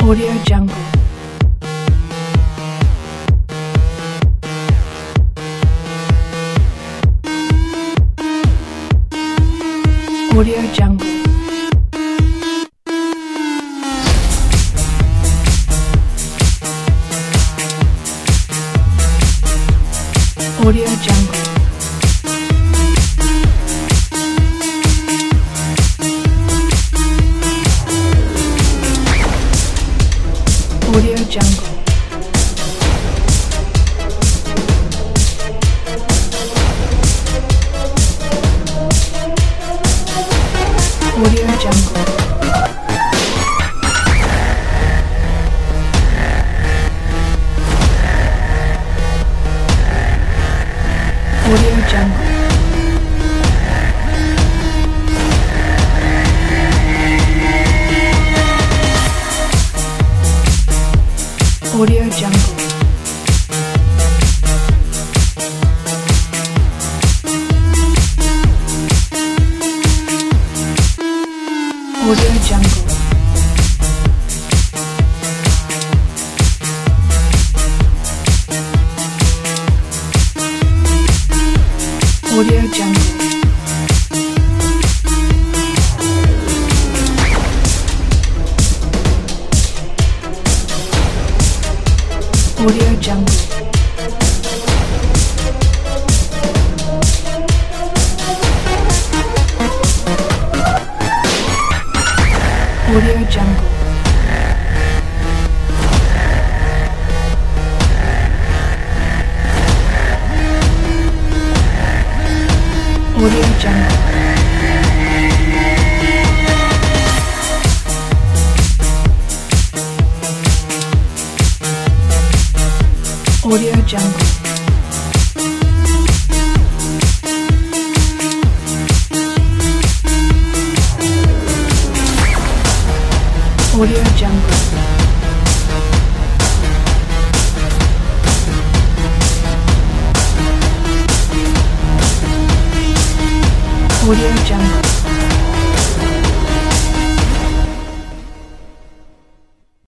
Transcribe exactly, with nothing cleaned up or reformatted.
Audio Jungle. Audio Jungle. Audio Jungle. Audio Jungle. Audio Jungle. Audio Jungle. Audio Jungle. Audio Jungle. Audio Jungle. Audio Jungle. Audio Jungle. Audio Jungle. Audio Jungle. Audio Jungle. Audio Jungle.